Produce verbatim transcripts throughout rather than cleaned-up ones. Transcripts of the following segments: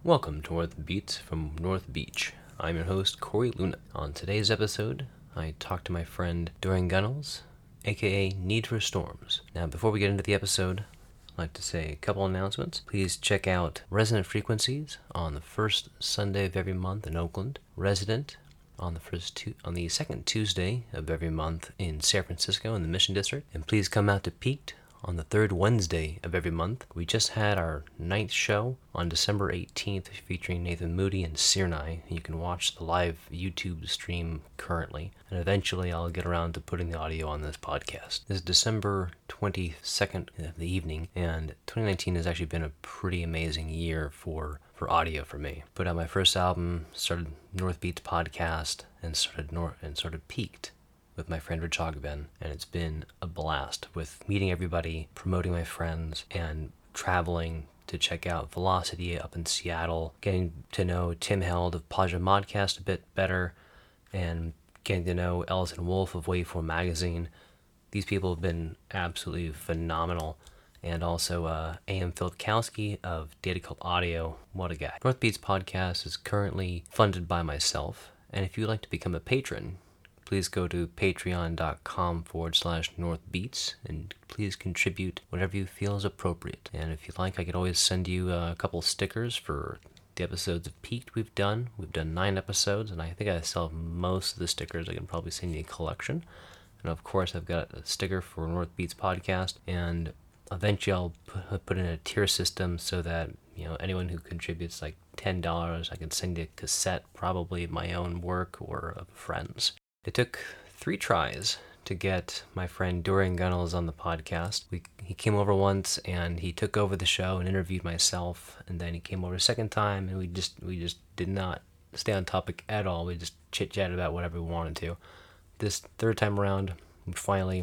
Welcome to North Beats from North Beach. I'm your host, Corey Luna. On today's episode, I talked to my friend Dorian Gunnels, aka Need for Storms. Now, before we get into the episode, I'd like to say a couple announcements. Please check out Resonant Frequencies on the first Sunday of every month in Oakland, Resident on the first tu- on the second Tuesday of every month in San Francisco in the Mission District, and please come out to Peaked on the third Wednesday of every month. We just had our ninth show on December eighteenth featuring Nathan Moody and Sirnai. You can watch the live YouTube stream currently, and eventually I'll get around to putting the audio on this podcast. This is December twenty-second of the evening, and twenty nineteen has actually been a pretty amazing year for for audio for me. Put out my first album, started North Beats podcast, and started North and sort of peaked with my friend Rich Ogben, and it's been a blast with meeting everybody, promoting my friends, and traveling to check out Velocity up in Seattle, getting to know Tim Held of Podja Modcast a bit better, and getting to know Ellison Wolf of Waveform Magazine. These people have been absolutely phenomenal. And also uh, A M Filkowski of Data Cult Audio. What a guy. North Beats podcast is currently funded by myself, and if you'd like to become a patron, please go to patreon.com forward slash northbeats and please contribute whatever you feel is appropriate. And if you'd like, I could always send you a couple stickers for the episodes of Peaked we've done. We've done nine episodes, and I think I still have most of the stickers. I can probably send you a collection. And of course, I've got a sticker for North Beats podcast, and eventually I'll put, put in a tier system so that, you know, anyone who contributes like ten dollars, I can send you a cassette, probably of my own work or of friends. It took three tries to get my friend Dorian Gunnels on the podcast. We, he came over once and he took over the show and interviewed myself, and then he came over a second time and we just we just did not stay on topic at all. We just chit-chatted about whatever we wanted to. This third time around, we finally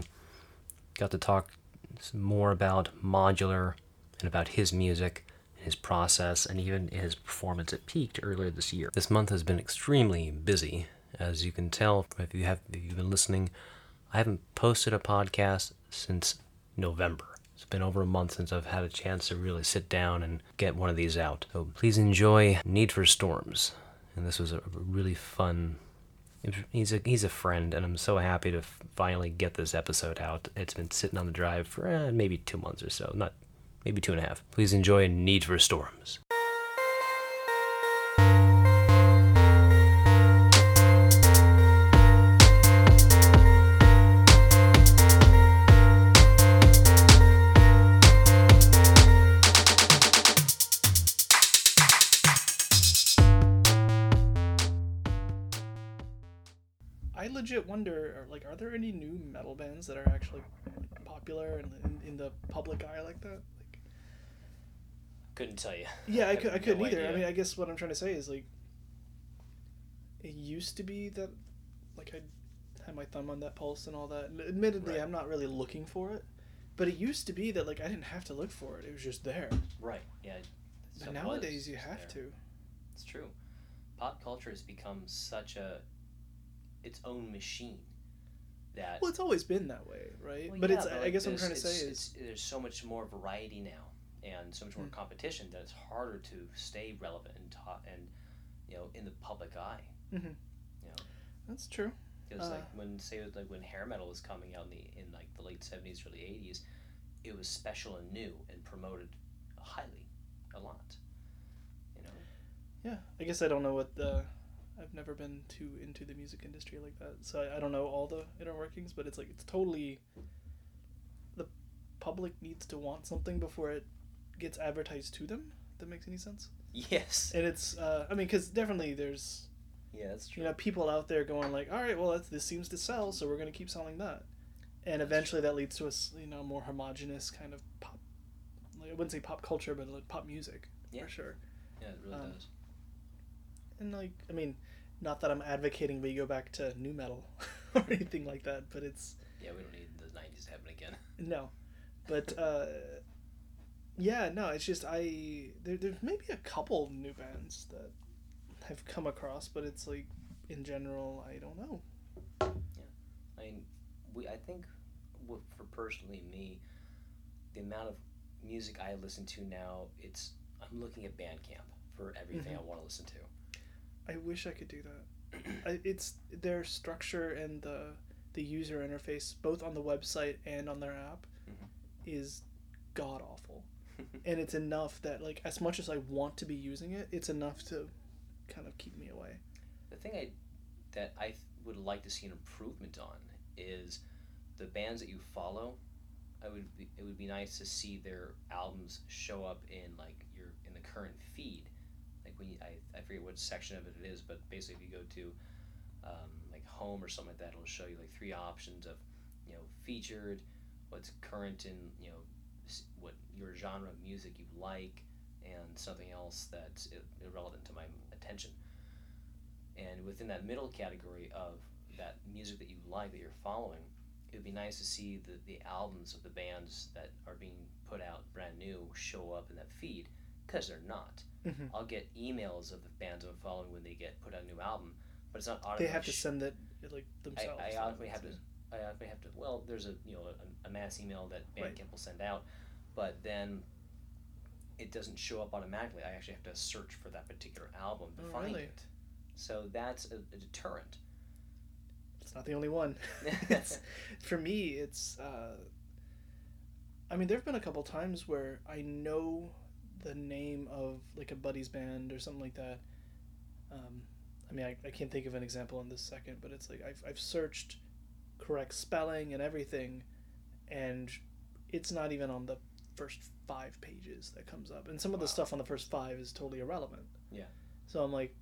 got to talk more about modular and about his music, his process, and even his performance at Peaked earlier this year. This month has been extremely busy. As you can tell, if you have if you've been listening, I haven't posted a podcast since November. It's been over a month since I've had a chance to really sit down and get one of these out. So please enjoy Need for Storms. And this was a really fun. He's a he's a friend, and I'm so happy to finally get this episode out. It's been sitting on the drive for eh, maybe two months or so, not maybe two and a half. Please enjoy Need for Storms. I legit wonder, like, are there any new metal bands that are actually popular and in, in the public eye like that? Like, couldn't tell you. Yeah, I, I, could, I couldn't no either. idea. I mean, I guess what I'm trying to say is, like, it used to be that, like, I had my thumb on that pulse and all that. And admittedly, Right. I'm not really looking for it, but it used to be that, like, I didn't have to look for it. It was just there. Right, yeah. But nowadays, you have there. to. It's true. Pop culture has become such a its own machine that Well, it's always been that way, right? well, but yeah, it's, but I like guess what I'm this, trying to say it's, is... it's, there's so much more variety now and so much more Mm. competition that it's harder to stay relevant and ta- and you know in the public eye. Mm-hmm. You know, That's true. because Uh, like when say like when hair metal was coming out in the in like the late seventies, early eighties, it was special and new and promoted highly a lot. You know. Yeah, I guess I don't know what the... I've never been too into the music industry like that, so I, I don't know all the inner workings, but it's like, it's totally... The public needs to want something before it gets advertised to them, if that makes any sense. Yes. And it's, uh, I mean, because definitely there's, Yeah, that's true. you know, people out there going like, alright, well, that's, this seems to sell, so we're going to keep selling that. And eventually that leads to a, s- you know, more homogenous kind of pop, like, I wouldn't say pop culture, but like pop music, Yeah. for sure. Yeah, it really Um, does. And like, I mean, not that I'm advocating we go back to nu metal or anything like that, but it's Yeah, we don't need the nineties to happen again. no, but uh, yeah, no, it's just I there there's maybe a couple new bands that I've come across, but it's like in general I don't know. I mean, we I think w- for personally me, the amount of music I listen to now, it's I'm looking at Bandcamp for everything Mhm. I want to listen to. I wish I could do that. I, it's their structure and the the user interface, both on the website and on their app, Mhm. is god awful. And it's enough that, like, as much as I want to be using it, it's enough to kind of keep me away. The thing I that I th- would like to see an improvement on is the bands that you follow. I would be, it would be nice to see their albums show up in like your in the current feed. Like when you, I I forget what section of it it is, but basically if you go to um, like home or something like that, it'll show you like three options of, you know, featured, what's current in, you know, what your genre of music you like, and something else that's irrelevant to my attention. And within that middle category of that music that you like, that you're following, it would be nice to see the, the albums of the bands that are being put out brand new show up in that feed, because they're not. Mm-hmm. I'll get emails of the bands I'm following when they get put out a new album, but it's not automatically. They have to send it like themselves. I, I automatically have to. I automatically have to. Well, there's a you know a, a mass email that Bandcamp right. will send out, but then it doesn't show up automatically. I actually have to search for that particular album to oh, find really? it. So that's a, a deterrent. It's not the only one. It's, for me, it's. Uh, I mean, there have been a couple times where I know the name of like a buddy's band or something like that. Um, I mean, I, I can't think of an example in this second, but it's like I've I've searched correct spelling and everything, and it's not even on the first five pages that comes up, and some of wow. the stuff on the first five is totally irrelevant. Yeah. So I'm like,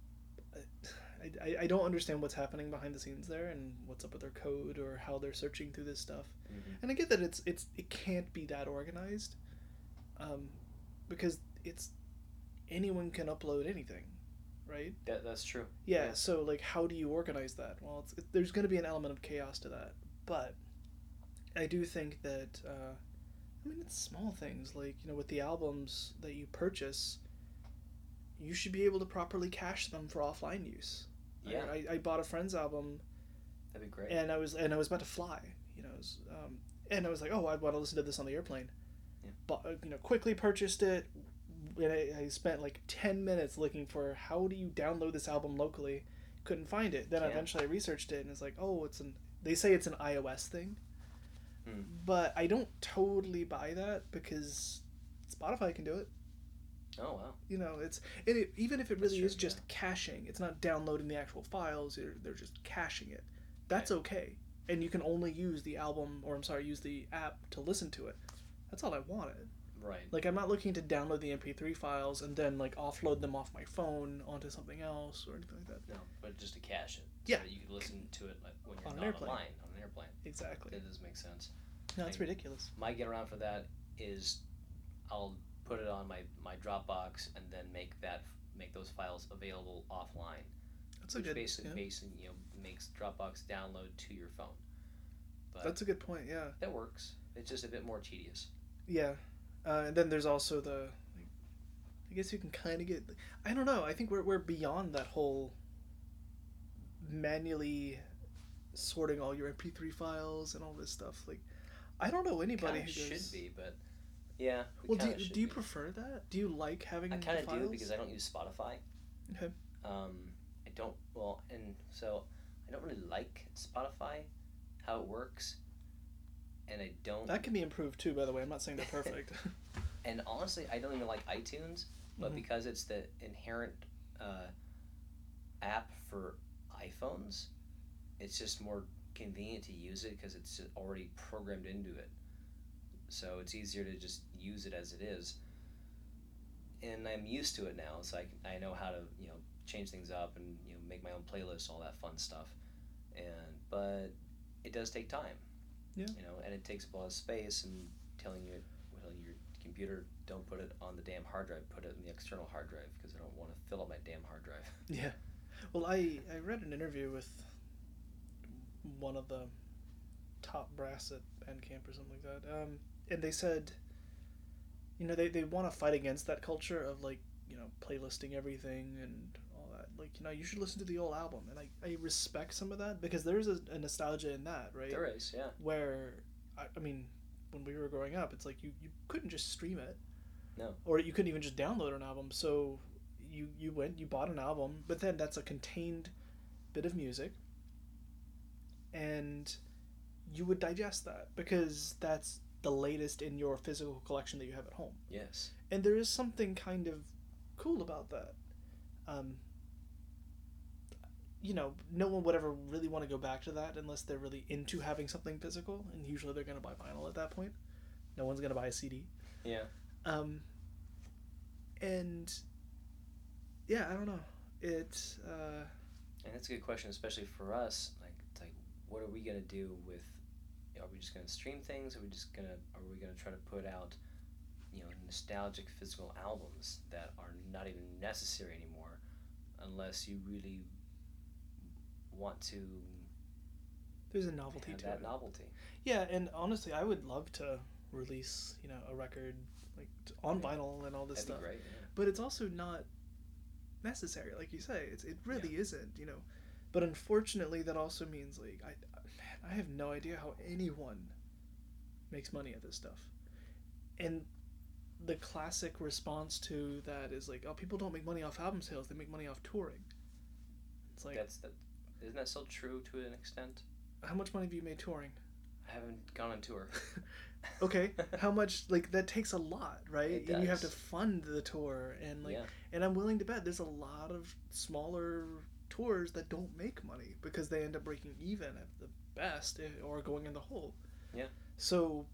I, I, I don't understand what's happening behind the scenes there and what's up with their code or how they're searching through this stuff. Mm-hmm. And I get that it's it's it can't be that organized, um, because it's anyone can upload anything, right? That that's true. Yeah. yeah. So like, how do you organize that? Well, it's, it, there's going to be an element of chaos to that, but I do think that. Uh, I mean, it's small things like, you know, with the albums that you purchase, you should be able to properly cache them for offline use. Yeah. I, I bought a friend's album. That'd be great. And I was and I was about to fly, you know, was, um, and I was like, oh, I want to listen to this on the airplane. Yeah. But you know, quickly purchased it. And I, I spent like ten minutes looking for how do you download this album locally. Couldn't find it. Then yeah. eventually I researched it, and it's like, oh, it's an. They say it's an iOS thing. Hmm. But I don't totally buy that because Spotify can do it. Oh wow! You know, it's it, it, even if it really true, is just yeah. caching. It's not downloading the actual files. They're, they're just caching it. That's okay. okay, and you can only use the album, or I'm sorry, use the app to listen to it. That's all I wanted. Right. Like, I'm not looking to download the M P three files and then like offload them off my phone onto something else or anything like that. No, but just to cache it. Yeah. So that you can listen to it like when you're on not an airplane. online on an airplane. Exactly. That does make sense. No, it's I, ridiculous. My get around for that is I'll put it on my, my Dropbox and then make that make those files available offline. That's a which good. basically, Yeah. basically you know makes Dropbox download to your phone. But That's a good point. Yeah. that works. It's just a bit more tedious. Yeah, uh, and then there's also the. Like, I guess you can kind of get. I don't know. I think we're we're beyond that whole. Manually sorting all your M P three files and all this stuff. Like, I don't know anybody Kinda who should goes, be, but yeah. Well, do you, should do you be. prefer that? Do you like having I the kind of files? do because I don't use Spotify. Okay. Um, I don't well, and so I don't really like Spotify, how it works, and I don't. That can be improved too, by the way. I'm not saying they're perfect. And honestly, I don't even like iTunes, but Mhm. because it's the inherent uh, app for iPhones, it's just more convenient to use it because it's already programmed into it. So it's easier to just use it as it is. And I'm used to it now, so I, can, I know how to you know change things up and you know make my own playlists, all that fun stuff. And but it does take time. Yeah. You know, and it takes up a lot of space and telling you telling your computer don't put it on the damn hard drive, put it in the external hard drive because I don't want to fill up my damn hard drive. Yeah. Well, I, I read an interview with one of the top brass at Bandcamp or something like that, um, and they said, you know, they, they want to fight against that culture of, like, you know, playlisting everything and all that. Like, you know, you should listen to the whole album, and I, I respect some of that because there's a, a nostalgia in that, right? There is, yeah. Where, I, I mean, when we were growing up, it's like you, you couldn't just stream it. No. Or you couldn't even just download an album, so you you went, you bought an album, but then that's a contained bit of music, and you would digest that because that's the latest in your physical collection that you have at home. Yes. And there is something kind of cool about that. Um, you know, no one would ever really want to go back to that unless they're really into having something physical, and usually they're going to buy vinyl at that point. No one's going to buy a C D. Yeah. Um, and yeah, I don't know. It's uh, and that's a good question, especially for us. Like, it's like, what are we gonna do with? Are we just gonna stream things? Are we just gonna? Are we gonna try to put out, you know, nostalgic physical albums that are not even necessary anymore, unless you really want to. There's a novelty have to that it. novelty. Yeah, and honestly, I would love to release, you know, a record like on yeah. vinyl and all this That'd stuff. Be great, yeah. But it's also not necessary, like you say. It's it really yeah. isn't, you know. But unfortunately, that also means like I, man, I have no idea how anyone makes money at this stuff. And the classic response to that is like, oh, people don't make money off album sales; they make money off touring. It's like that's that. Isn't that still true to an extent? How much money have you made touring? I haven't gone on tour. Okay, how much? Like that takes a lot, right? It and you have does. to fund the tour, and like, yeah. and I'm willing to bet there's a lot of smaller tours that don't make money because they end up breaking even at the best or going in the hole. Yeah. So,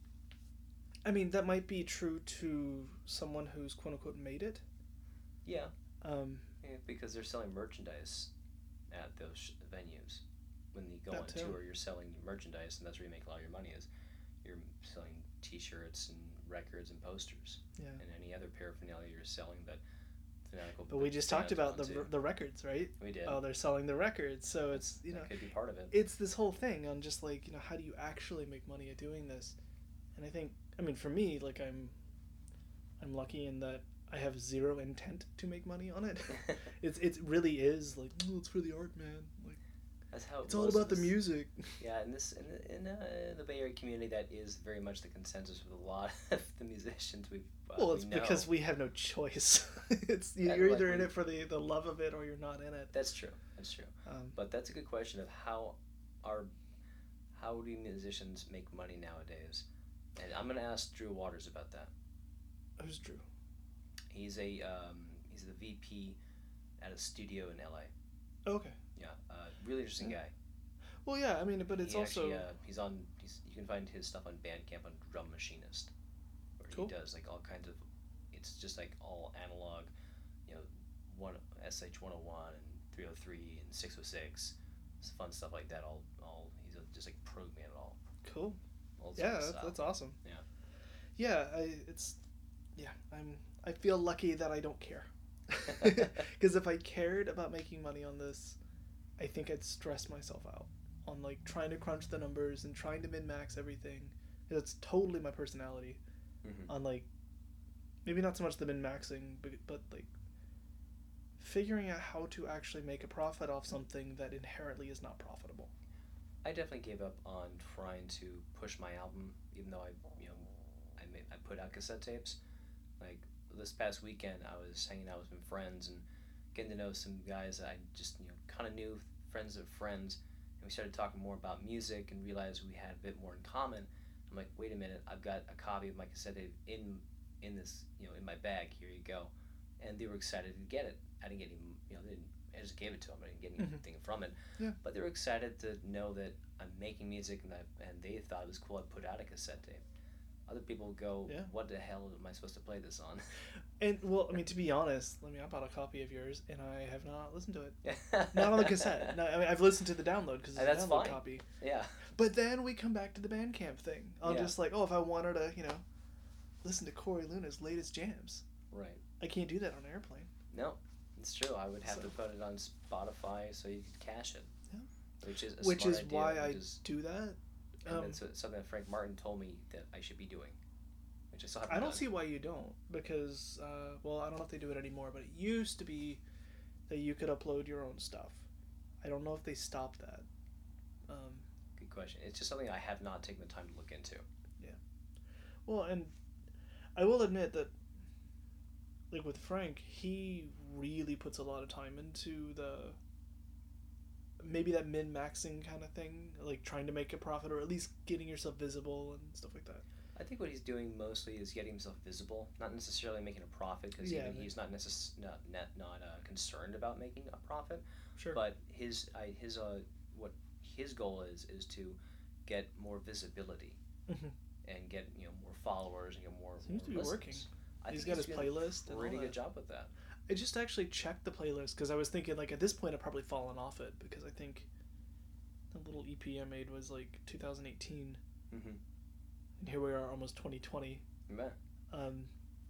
I mean, that might be true to someone who's quote unquote made it. Yeah. Um. Yeah, because they're selling merchandise at those sh- venues. When you go on too. tour, you're selling merchandise, and that's where you make a lot of your money. Is you're selling T-shirts and records and posters, yeah. and any other paraphernalia you're selling that fanatical. But we just talked about the r- the records, right? We did. Oh, they're selling the records, so it's you that know could be part of it. It's this whole thing on just like you know how do you actually make money at doing this, and I think I mean for me like I'm, I'm lucky in that I have zero intent to make money on it. it's it really is like oh, it's for the art, man. Like. That's how it it's all about this, the music. Yeah, in this in the, in, uh, the Bay Area community, that is very much the consensus with a lot of the musicians we've. Uh, well, it's we know. because we have no choice. it's you're and either like in we, it for the, the love of it or you're not in it. That's true. That's true. Um, but that's a good question of how are how do musicians make money nowadays, and I'm gonna ask Drew Waters about that. Who's Drew? He's a um, he's the V P at a studio in L A. Oh, okay. Yeah, uh, really interesting yeah. guy. Well, yeah, I mean, but it's he also actually, uh, he's on. He's, you can find his stuff on Bandcamp on Drum Machinist, where cool. he does like all kinds of. It's just like all analog, you know, one S H one hundred one and three oh three and six oh six, it's fun stuff like that. All all he's a, just like programming it all. Cool. All yeah, that's, that's awesome. Yeah. Yeah, I it's, yeah, I'm. I feel lucky that I don't care. Because if I cared about making money on this, I think I'd stress myself out on like trying to crunch the numbers and trying to min-max everything. It's totally my personality. Mm-hmm. On like, maybe not so much the min-maxing, but, but like figuring out how to actually make a profit off something that inherently is not profitable. I definitely gave up on trying to push my album, even though I, you know, I made, I put out cassette tapes. Like this past weekend, I was hanging out with some friends and getting to know some guys that I just, you know, kind of knew, friends of friends, and we started talking more about music and realized we had a bit more in common. I'm like, wait a minute, I've got a copy of my cassette tape in in this, you know, in my bag. Here you go, and they were excited to get it. I didn't get any, you know, they didn't, I just gave it to them. I didn't get anything mm-hmm. from it. Yeah. But they were excited to know that I'm making music and that, and they thought it was cool. I put out a cassette tape. Other people go, yeah. What the hell am I supposed to play this on? And well, I mean, to be honest, I mean, I bought a copy of yours and I have not listened to it. Not on the cassette. No, I mean, I've listened to the download because it's That's a download fine. copy. Yeah. But then we come back to the Bandcamp thing. I'm yeah. just like, oh, if I wanted to, you know, listen to Corey Luna's latest jams. Right. I can't do that on airplane. No, it's true. I would have so. to put it on Spotify so you could cache it. Yeah. Which is a which smart is idea, why which I is, do that. And um, that's something that Frank Martin told me that I should be doing. Which I still haven't I don't done. see why you don't, because uh, well, I don't know if they do it anymore, but it used to be that you could upload your own stuff. I don't know if they stopped that. Um, Good question. It's just something I have not taken the time to look into. Yeah. Well, and I will admit that like with Frank, he really puts a lot of time into the maybe that min maxing kind of thing, like trying to make a profit or at least getting yourself visible and stuff like that. I think what he's doing mostly is getting himself visible, not necessarily making a profit, because Yeah, even but- he's not necess- not not, not uh, concerned about making a profit. Sure. But his I, his uh what his goal is is to get more visibility Mhm. and get you know more followers and get more. Seems more to be listens. working. I He's think got his doing playlist a and all pretty that. good job with that. I just actually checked the playlist because I was thinking like at this point I've probably fallen off it because I think the little E P I made was like two thousand eighteen, Mm-hmm. and here we are almost twenty twenty. Yeah. Um,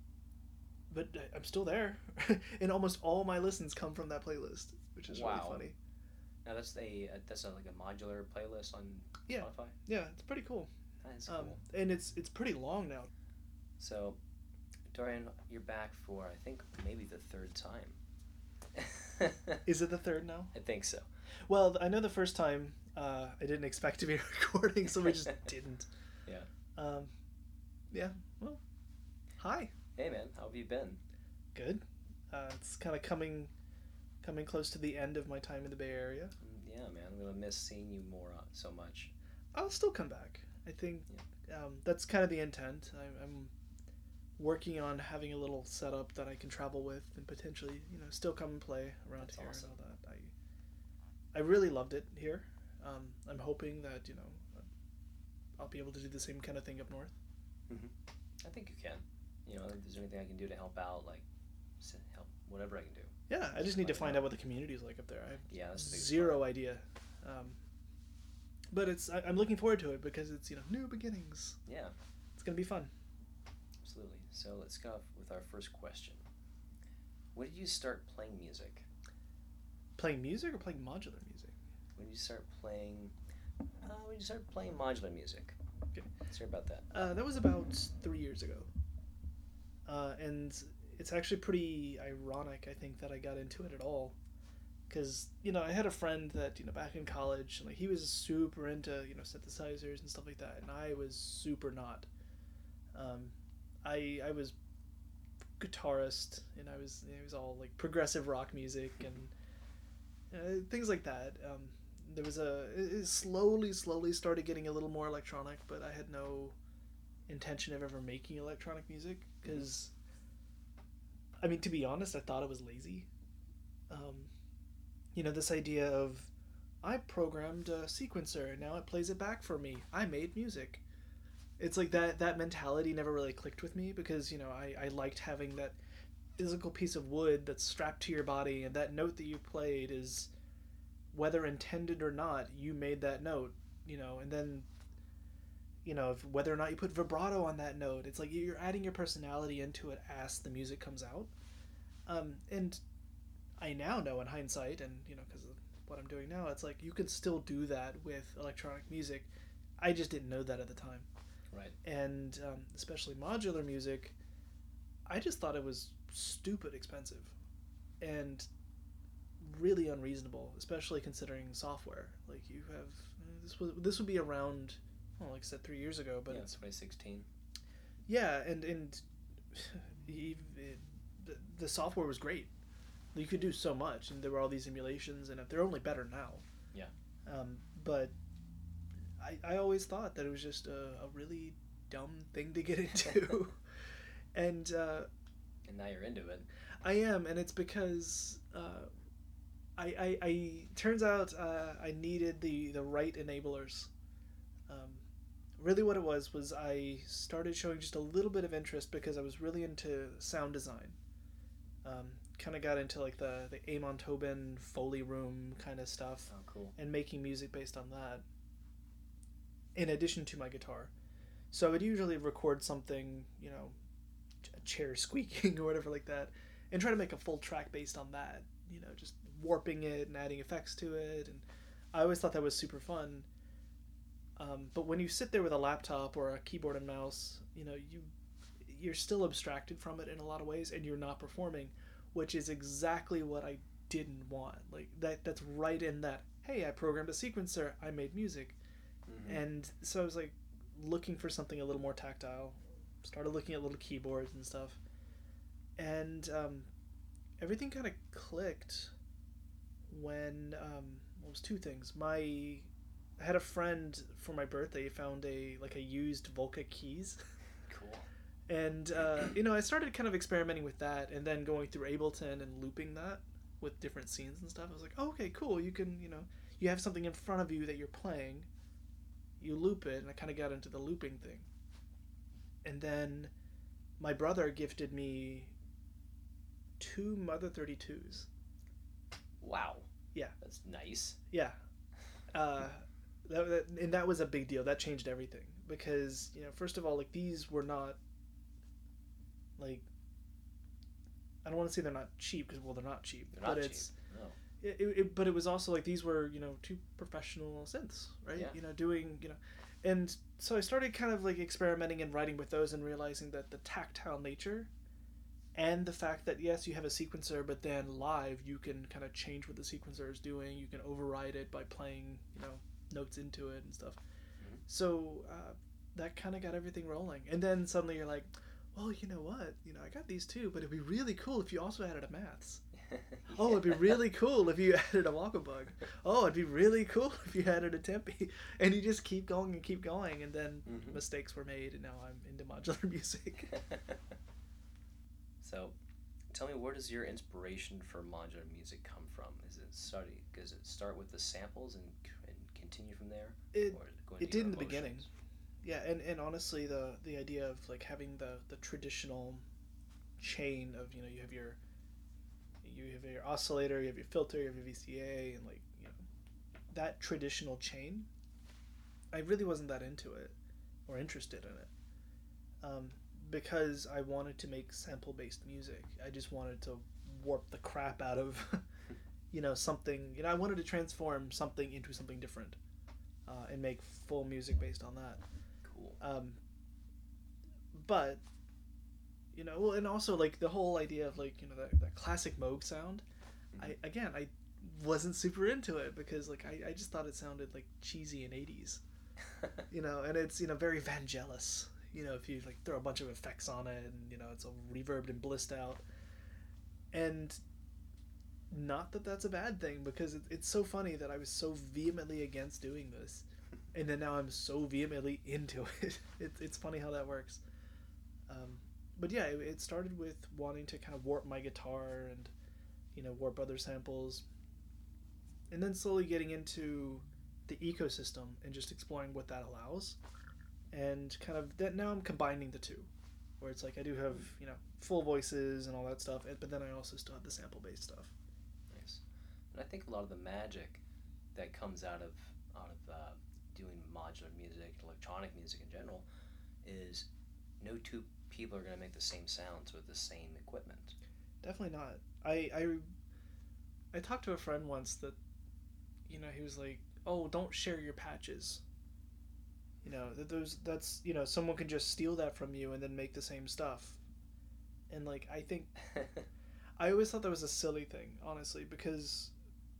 but I- I'm still there, and almost all my listens come from that playlist, which is Wow. really funny. Now that's a uh, that's a, like a modular playlist on Yeah. Spotify. Yeah, it's pretty cool. That is Um, cool. and it's it's pretty long now. So, Dorian, you're back for I think maybe the third time. Is it the third now? I think so. Well, I know the first time uh, I didn't expect to be recording, so we just didn't. Yeah. Um, yeah. Well, hi. Hey man, how have you been? Good. Uh, it's kind of coming, coming close to the end of my time in the Bay Area. Mm, Yeah, man, I'm gonna miss seeing you more uh, so much. I'll still come back. I think um, that's kind of the intent. I, I'm working on having a little setup that I can travel with and potentially, you know, still come and play around That's here awesome. and all that. I, I really loved it here. Um, I'm hoping that you know, I'll be able to do the same kind of thing up north. I think you can. You know, if there's anything I can do to help out, like s- help whatever I can do. Yeah, I just need to Like find that. out what the community is like up there. I have Yeah, that's the biggest zero idea. Um, but it's I, I'm looking forward to it because it's you know new beginnings. part. Yeah, It's gonna be fun. absolutely. So let's go off with our first question. When did you start playing music? Playing music or playing modular music? When did you start playing? Uh, when did you start playing modular music? Okay. Let's hear about that. Uh, that was about three years ago. Uh, and it's actually pretty ironic, I think, that I got into it at all. Because, you know, I had a friend that, you know, back in college, like, he was super into, you know, synthesizers and stuff like that, and I was super not. Um, I I was guitarist, and I was, it was all, like, progressive rock music and uh, things like that. Um, there was a, it it slowly, slowly started getting a little more electronic, but I had no intention of ever making electronic music because I mean to be honest I thought it was lazy. um, you know this idea of I programmed a sequencer and now it plays it back for me, I made music. It's like that that mentality never really clicked with me because you know I, I liked having that physical piece of wood that's strapped to your body and that note that you played is whether intended or not you made that note, you know, and then you know, if, whether or not you put vibrato on that note, it's like you're adding your personality into it as the music comes out. Um, and I now know in hindsight, and you know, because of what I'm doing now, it's like you can still do that with electronic music. I just didn't know that at the time. Right. And um, especially modular music, I just thought it was stupid expensive and really unreasonable, especially considering software. Like you have this was this would be around. Well, like I said, three years ago, but yeah, it's twenty sixteen. yeah, and and it, the, the software was great. You could do so much, and there were all these emulations, and they're only better now. Yeah. Um, but I I always thought that it was just a, a really dumb thing to get into, and uh, And now you're into it. I am, and it's because uh, I, I I turns out uh, I needed the the right enablers. Um, really what it was was I started showing just a little bit of interest because I was really into sound design. Um, kind of got into like the, the Amon Tobin Foley Room kind of stuff Oh, cool. and making music based on that in addition to my guitar. So I would usually record something, you know, a chair squeaking or whatever like that, and try to make a full track based on that, you know, just warping it and adding effects to it. And I always thought that was super fun. Um, but when you sit there with a laptop or a keyboard and mouse, you know, you you're still abstracted from it in a lot of ways, and you're not performing, which is exactly what I didn't want. Like that that's right in that, hey, I programmed a sequencer, I made music. Mm-hmm. And so I was like looking for something a little more tactile, started looking at little keyboards and stuff. and um, everything kind of clicked when um, well, it was two things. My I had a friend for my birthday found a like a used Volca keys. Cool. And uh, you know, I started kind of experimenting with that, and then going through Ableton and looping that with different scenes and stuff. I was like, oh, okay, cool. You can, you know, you have something in front of you that you're playing, you loop it, and I kind of got into the looping thing. And then my brother gifted me two Mother thirty-twos. Wow. Yeah. That's nice. Yeah. Uh, that, that, and that was a big deal. That changed everything because, you know, first of all, like these were not like, I don't want to say they're not cheap because well they're not cheap, They're but not it's cheap. No. it, it, but it was also like these were, you know, two professional synths, right? Yeah. You know, doing, you know, and so I started kind of like experimenting and writing with those and realizing that the tactile nature and the fact that yes, you have a sequencer, but then live you can kind of change what the sequencer is doing. You can override it by playing, you know, notes into it and stuff. Mm-hmm. So uh, that kind of got everything rolling. And then suddenly you're like, well, you know what? You know, I got these too, but it'd be really cool if you also added a maths. Yeah. Oh, it'd be really cool if you added a Waka Bug. Oh, it'd be really cool if you added a Tempe. And you just keep going and keep going, and then mm-hmm. mistakes were made, and now I'm into modular music. So, tell me, where does your inspiration for modular music come from? Is it study? Does it start with the samples and and continue from there? It or it did in the beginning. Yeah, and, and honestly, the the idea of like having the, the traditional chain of, you know, you have your you have your oscillator, you have your filter, you have your V C A, and like, you know, that traditional chain, I really wasn't that into it or interested in it, um, because I wanted to make sample based music. I just wanted to warp the crap out of you know, something. You know, I wanted to transform something into something different, uh, and make full music based on that. Cool. Um, but, you know, well, and also like the whole idea of like, you know, that, that classic Moog sound, mm-hmm. I again I wasn't super into it because like I, I just thought it sounded like cheesy in eighties, you know, and it's, you know, very Vangelis, you know, if you like throw a bunch of effects on it and, you know, it's all reverbed and blissed out, and not that that's a bad thing because it, it's so funny that I was so vehemently against doing this. And then now I'm so vehemently into it. it it's funny how that works. Um, but yeah, it, it started with wanting to kind of warp my guitar and, you know, warp other samples. And then slowly getting into the ecosystem and just exploring what that allows. And kind of that now I'm combining the two. Where it's like I do have, you know, full voices and all that stuff, but then I also still have the sample-based stuff. Nice. And I think a lot of the magic that comes out of out of uh, doing modular music, electronic music in general, is no two people are going to make the same sounds with the same equipment. Definitely not. I, I, I talked to a friend once that, you know, he was like, oh, don't share your patches. You know, that those that's, you know, someone can just steal that from you and then make the same stuff. And like, I think, I always thought that was a silly thing, honestly, because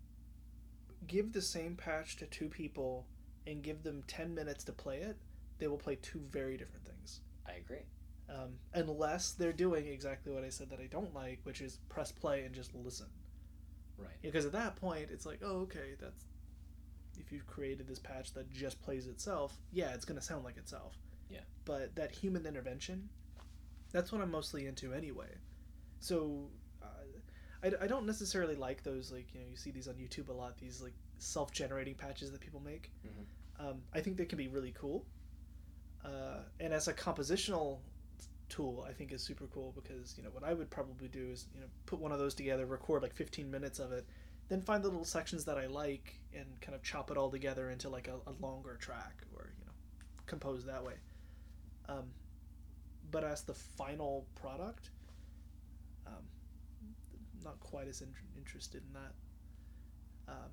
give the same patch to two people and give them ten minutes to play it, they will play two very different things. I agree. Um, unless they're doing exactly what I said that I don't like, which is press play and just listen. Right. Because at that point, it's like, oh, okay, that's, if you've created this patch that just plays itself, yeah, it's going to sound like itself. Yeah. But that human intervention, that's what I'm mostly into anyway. So uh, I, I don't necessarily like those, like, you know, you see these on YouTube a lot, these like self-generating patches that people make. Mm-hmm. Um, I think they can be really cool. Uh, and as a compositional tool, I think is super cool because, you know, what I would probably do is, you know, put one of those together, record like fifteen minutes of it, then find the little sections that I like and kind of chop it all together into like a, a longer track or, you know, compose that way. Um, but as the final product, um, not quite as in- interested in that. Um,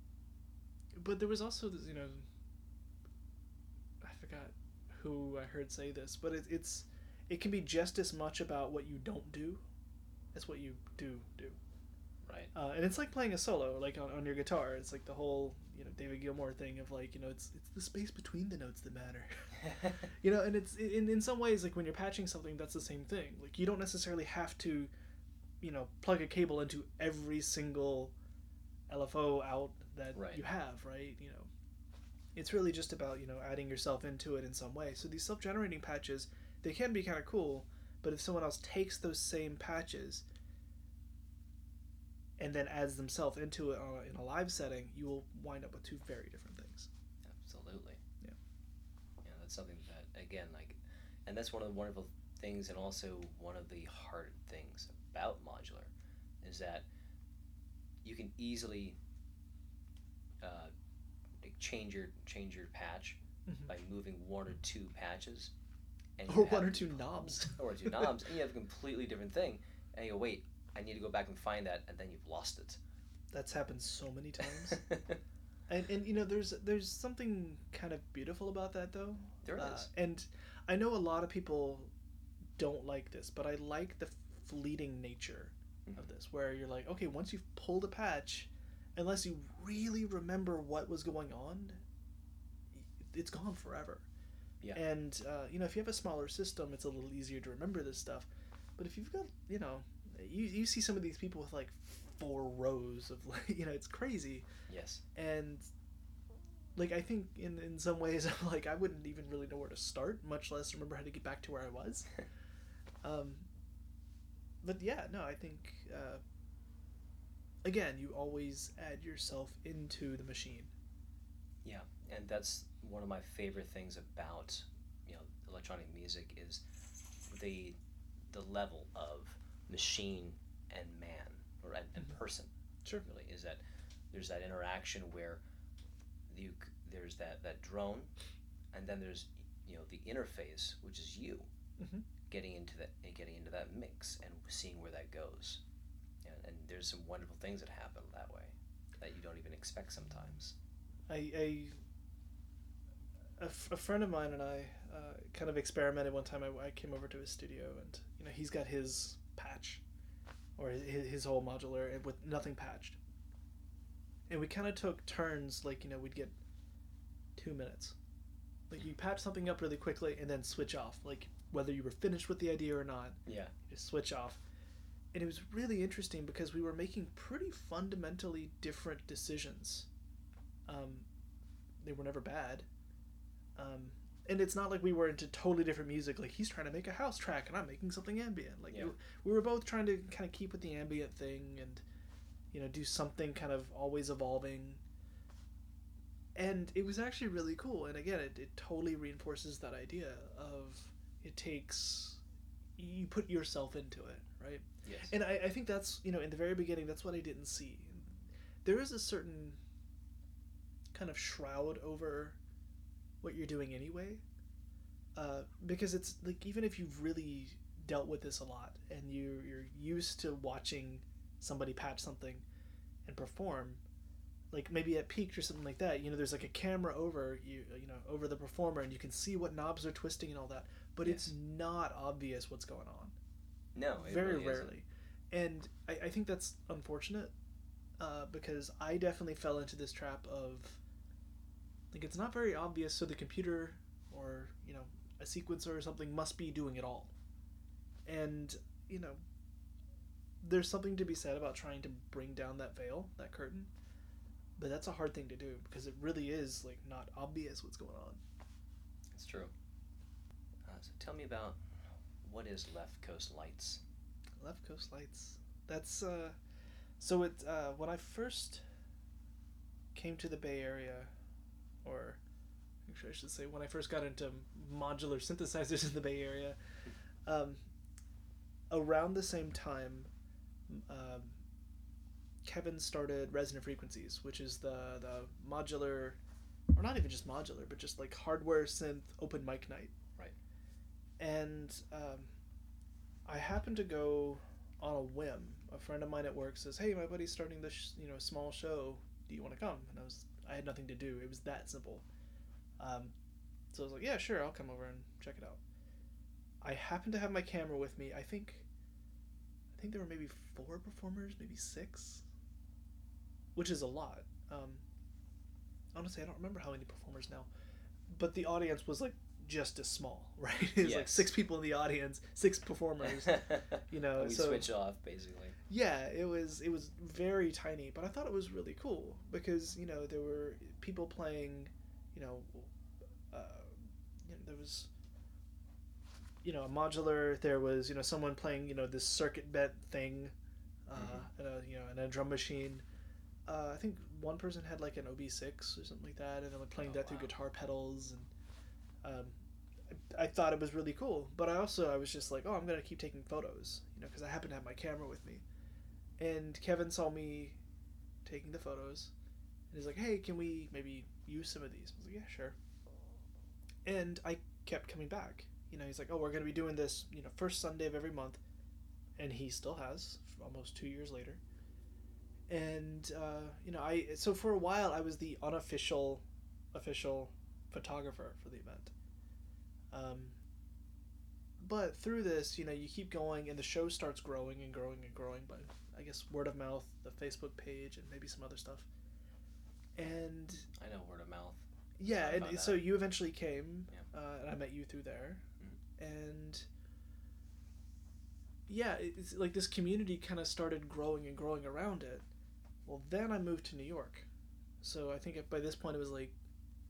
but there was also this, you know, I forgot who I heard say this, but it, it's it can be just as much about what you don't do as what you do do. Right. Uh, and it's like playing a solo, like on, on your guitar. It's like the whole, you know, David Gilmour thing of like, you know, it's it's the space between the notes that matter. You know, and it's in in some ways like when you're patching something, that's the same thing. Like you don't necessarily have to, you know, plug a cable into every single L F O out that Right. you have, right? You know, it's really just about, you know, adding yourself into it in some way. So these self-generating patches, they can be kind of cool, but if someone else takes those same patches and then adds themselves into it on a, in a live setting, you will wind up with two very different things. Absolutely. Yeah. Yeah, that's something that, again, like, and that's one of the wonderful things, and also one of the hard things about modular, is that you can easily uh, change your change your patch mm-hmm. by moving one or two patches, and or one or two knobs, or two knobs, and you have a completely different thing. And you go, wait, I need to go back and find that, and then you've lost it. That's happened so many times. and and you know, there's there's something kind of beautiful about that, though. There uh, is. And I know a lot of people don't like this, but I like the fleeting nature mm-hmm. of this, where you're like, okay, once you've pulled a patch, unless you really remember what was going on, it's gone forever. Yeah. And uh, you know, if you have a smaller system, it's a little easier to remember this stuff. But if you've got, you know, you you see some of these people with like four rows of like, you know, it's crazy. Yes. And like I think in in some ways, like I wouldn't even really know where to start, much less remember how to get back to where I was. um, but yeah, no, I think uh, again, you always add yourself into the machine. Yeah, and that's one of my favorite things about, you know, electronic music is the the level of machine and man, or and, and person. Sure. Really, is that there's that interaction where you there's that, that drone, and then there's, you know, the interface, which is you mm-hmm. getting into that getting into that mix and seeing where that goes. And, and there's some wonderful things that happen that way that you don't even expect sometimes. I, I a, f- a friend of mine and I uh, kind of experimented one time. I, I came over to his studio, and you know, he's got his patch or his, his whole modular with nothing patched, and we kind of took turns. Like, you know, we'd get two minutes, like you patch something up really quickly and then switch off, like whether you were finished with the idea or not. Yeah, you just switch off. And it was really interesting because we were making pretty fundamentally different decisions. Um, they were never bad. Um, and it's not like we were into totally different music. Like he's trying to make a house track and I'm making something ambient. Like yeah. we, we were both trying to kind of keep with the ambient thing and, you know, do something kind of always evolving. And it was actually really cool. And again, it, it totally reinforces that idea of it takes, you put yourself into it, right? Yes. And I, I think that's, you know, in the very beginning, that's what I didn't see. There is a certain kind of shroud over what you're doing anyway, uh, because it's like, even if you've really dealt with this a lot and you you're used to watching somebody patch something and perform, like maybe at Peaked or something like that, you know, there's like a camera over you, you know, over the performer, and you can see what knobs are twisting and all that, but yes. It's not obvious what's going on. No, it very really rarely, isn't. And I, I think that's unfortunate, uh, because I definitely fell into this trap of, like, it's not very obvious, so the computer or, you know, a sequencer or something must be doing it all. And, you know, there's something to be said about trying to bring down that veil, that curtain, but that's a hard thing to do because it really is, like, not obvious what's going on. It's true. Uh, so tell me about, what is Left Coast Lights? Left Coast Lights. That's, uh, so it, uh, when I first came to the Bay Area, or actually I should say when I first got into modular synthesizers in the Bay Area, um, around the same time, um, Kevin started Resonant Frequencies, which is the, the modular, or not even just modular, but just like hardware synth open mic night. Right. And um, I happened to go on a whim. A friend of mine at work says, "Hey, my buddy's starting this, you know, small show. Do you want to come?" And I was, I had nothing to do. It was that simple. Um, so I was like, "Yeah, sure, I'll come over and check it out." I happened to have my camera with me. I think, I I think there were maybe four performers, maybe six, which is a lot. Um, honestly, I don't remember how many performers now, but the audience was like just as small, right? It was Yes. like six people in the audience, six performers. You know, we so switch off basically. yeah, it was it was very tiny, but I thought it was really cool because you know there were people playing, you know, uh, you know there was you know a modular, there was you know someone playing you know this circuit bed thing, uh, Mm-hmm. and a you know and a drum machine. Uh, I think one person had like an O B six or something like that, and then like playing Oh, that through wow. guitar pedals, and um, I, I thought it was really cool. But I also I was just like, oh, I'm gonna keep taking photos, you know, because I happen to have my camera with me. And Kevin saw me taking the photos, and he's like, hey, can we maybe use some of these? I was like, yeah, sure. And I kept coming back. You know, he's like, oh, we're gonna be doing this, you know, first Sunday of every month, and he still has almost two years later. And uh, you know I so for a while I was the unofficial official photographer for the event, um, but through this you know you keep going and the show starts growing and growing and growing by I guess word of mouth, the Facebook page, and maybe some other stuff. And I know word of mouth. yeah, Sorry and about so that. you eventually came, Yeah. uh, and I met you through there. Mm. And yeah, it's like this community kind of started growing and growing around it. Well, then I moved to New York. So I think by this point it was like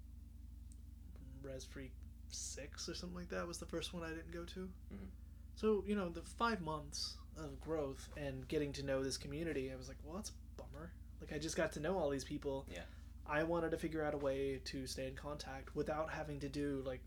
Res Freak six or something like that was the first one I didn't go to. Mm-hmm. So, you know, the five months of growth and getting to know this community, I was like, well, that's a bummer. Like, I just got to know all these people. Yeah. I wanted to figure out a way to stay in contact without having to do, like,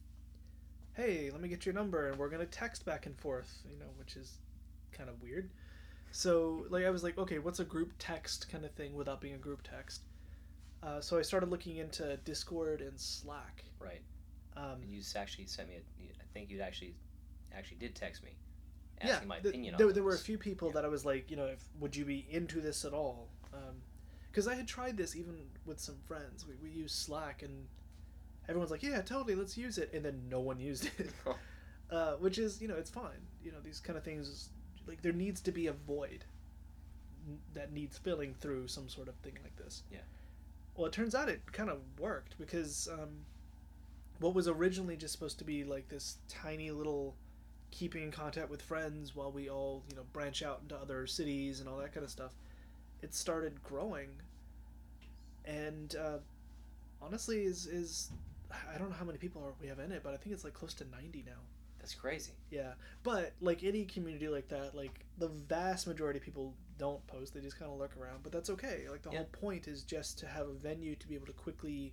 hey, let me get your number and we're going to text back and forth, you know, which is kind of weird. So, like, I was like, okay, what's a group text kind of thing without being a group text? Uh, so I started looking into Discord and Slack. Right. Um, And you actually sent me. A, I think you actually, actually did text me, yeah, asking my th- opinion there, on there were a this. few people Yeah. that I was like, you know, if, would you be into this at all? Because I had tried this even with some friends. We, we used Slack, and everyone's like, yeah, totally, let's use it. And then no one used it. uh, which is, you know, it's fine. You know, these kind of things, like, there needs to be a void that needs filling through some sort of thing like this. Yeah. Well, it turns out it kind of worked because um, what was originally just supposed to be like this tiny little keeping in contact with friends while we all, you know, branch out into other cities and all that kind of stuff, it started growing. And uh, honestly, is is I don't know how many people are, we have in it, but I think it's like close to ninety now. That's crazy. Yeah, but like any community like that, like the vast majority of people don't post; they just kind of lurk around. But that's okay. Like the Yeah. whole point is just to have a venue to be able to quickly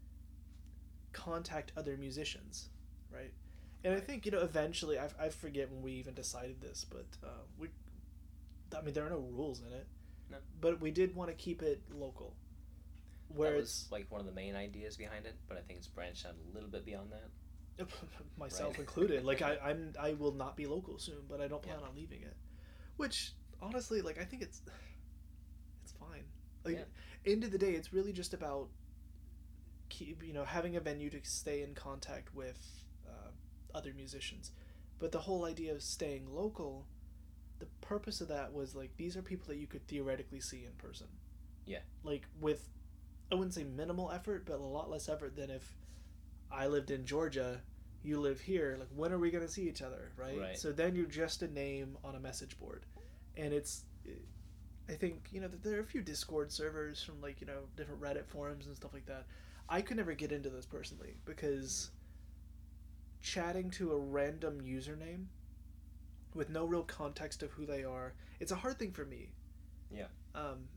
contact other musicians, right? And I Right. think you know eventually, I, I forget when we even decided this, but uh, we, I mean, there are no rules in it, No. but we did want to keep it local, where that it's was like one of the main ideas behind it, but I think it's branched out a little bit beyond that. myself Right. included. Like I, I'm I will not be local soon, but I don't plan Yeah. on leaving it. Which honestly, like I think it's it's fine. Like Yeah. end of the day, it's really just about keep you know having a venue to stay in contact with uh, other musicians. But the whole idea of staying local, the purpose of that was like these are people that you could theoretically see in person. Yeah. Like with, I wouldn't say minimal effort, but a lot less effort than if I lived in Georgia, you live here. Like, when are we going to see each other, right? Right. So then you're just a name on a message board. And it's, I think, you know, there are a few Discord servers from, like, you know, different Reddit forums and stuff like that. I could never get into those personally because chatting to a random username with no real context of who they are, it's a hard thing for me. Yeah. Um,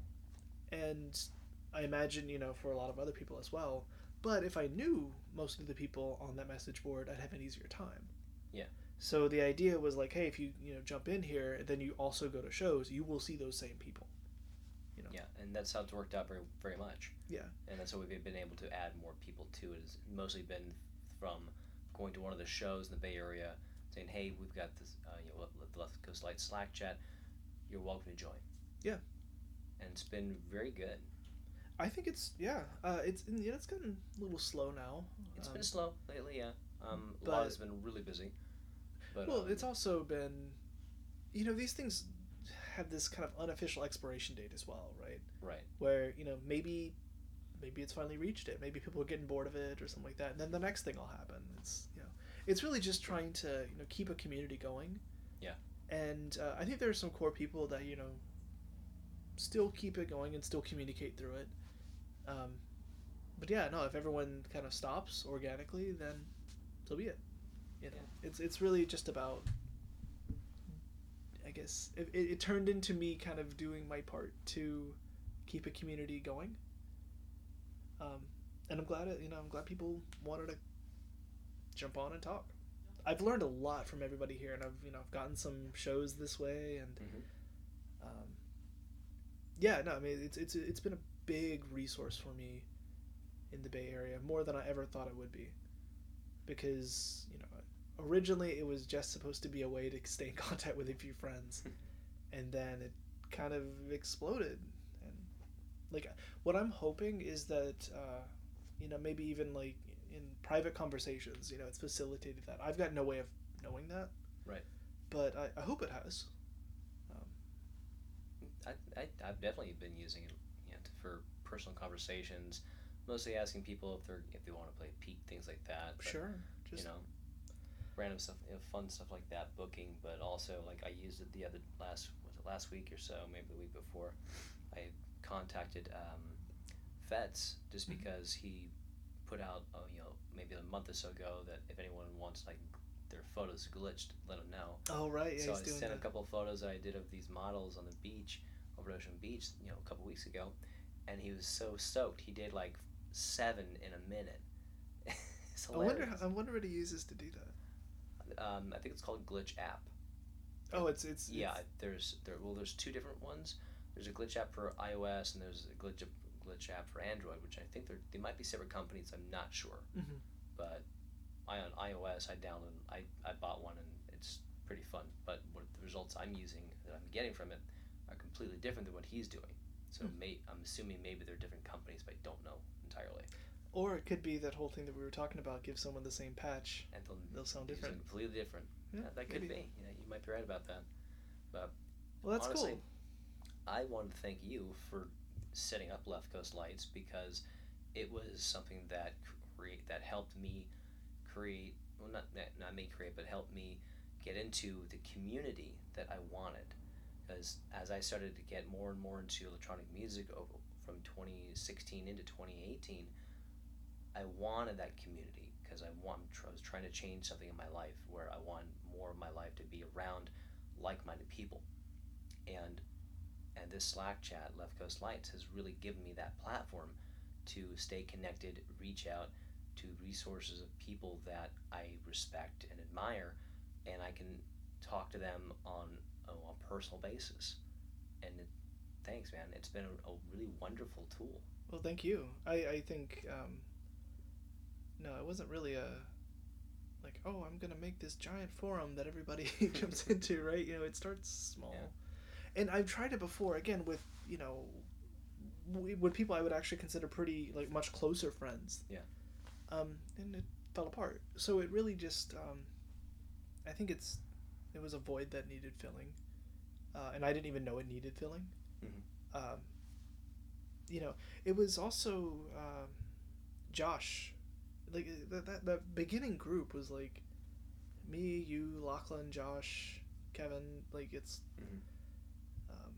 and I imagine, you know, for a lot of other people as well. But if I knew most of the people on that message board, I'd have an easier time. Yeah. So the idea was like, hey, if you you know jump in here, and then you also go to shows, you will see those same people. You know. Yeah, and that's how it's worked out very, very much. Yeah. And that's how we've been able to add more people to it. It's mostly been from going to one of the shows in the Bay Area, saying, "Hey, we've got this, uh, you know, the Left Coast Light Slack chat. You're welcome to join." Yeah. And it's been very good. I think it's yeah. Uh, it's yeah, it's gotten a little slow now. It's um, been slow lately, yeah. Um, a but- lot has been really busy. But Well, um, it's also been you know, these things have this kind of unofficial expiration date as well, right? Right. Where, you know, maybe maybe it's finally reached it. Maybe people are getting bored of it or something like that. And then the next thing will happen. It's, you know, it's really just trying to, you know, keep a community going. Yeah. And uh, I think there are some core people that, you know, still keep it going and still communicate through it. Um, but yeah, no, if everyone kind of stops organically, then so be it. You know, yeah. it's it's really just about, I guess, it, it, it turned into me kind of doing my part to keep a community going. Um, and I'm glad it, you know, I'm glad people wanted to jump on and talk. I've learned a lot from everybody here, and I've, you know, I've gotten some shows this way, and mm-hmm. um, yeah, no, I mean, it's it's it's been a big resource for me in the Bay Area, more than I ever thought it would be, because, you know, originally it was just supposed to be a way to stay in contact with a few friends, and then it kind of exploded. And like, what I'm hoping is that, uh, you know, maybe even like in private conversations, you know, it's facilitated that. I've got no way of knowing that, right? But I, I hope it has. Um, I, I I've definitely been using it, you know, for personal conversations, mostly asking people if they're if they want to play Peak, things like that. But, sure. Just, you know, random stuff, you know, fun stuff like that, booking. But also, like, I used it the other last was it last week or so, maybe the week before. I contacted um, Fetz just mm-hmm. because he put out, oh, you know, maybe a month or so ago that if anyone wants like their photos glitched, let them know. Oh right, yeah. So he's I doing sent that. a couple of photos that I did of these models on the beach, over Ocean Beach, you know, a couple weeks ago, and he was so stoked. He did like seven in a minute. It's I wonder. How, I wonder what he uses to do that. Um, I think it's called Glitch App. Oh, it's it's yeah. It's... There's there well, there's two different ones. There's a Glitch App for iOS, and there's a Glitch Glitch App for Android, which I think they're they might be separate companies. I'm not sure, mm-hmm. but I on iOS I downloaded I, I bought one and it's pretty fun. But what the results I'm using that I'm getting from it are completely different than what he's doing. So mm-hmm. may, I'm assuming maybe they're different companies, but I don't know entirely. Or it could be that whole thing that we were talking about. Give someone the same patch, and they'll, they'll sound different. Completely different. Yeah, yeah that maybe. could be. You know, you might be right about that. But well, that's honestly, cool. I wanted to thank you for setting up Left Coast Lights because it was something that create that helped me create. Well, not not me create, but helped me get into the community that I wanted. Because as I started to get more and more into electronic music over, from twenty sixteen into twenty eighteen, I wanted that community because I want. I was trying to change something in my life where I want more of my life to be around like-minded people, and and this Slack chat, Left Coast Lights, has really given me that platform to stay connected, reach out to resources of people that I respect and admire, and I can talk to them on a, a personal basis. And it, thanks, man. It's been a, a really wonderful tool. Well, thank you. I, I think, um, no, it wasn't really a, like, oh, I'm going to make this giant forum that everybody jumps into, right? You know, it starts small. Yeah. And I've tried it before, again, with, you know, with people I would actually consider pretty, like, much closer friends. Yeah. Um, and it fell apart. So it really just, um, I think it's, it was a void that needed filling. Uh, and I didn't even know it needed filling. Mm-hmm. Um, you know, it was also um, Josh. Like that, that that beginning group was like me, you, Lachlan, Josh, Kevin. Like it's mm-hmm. um,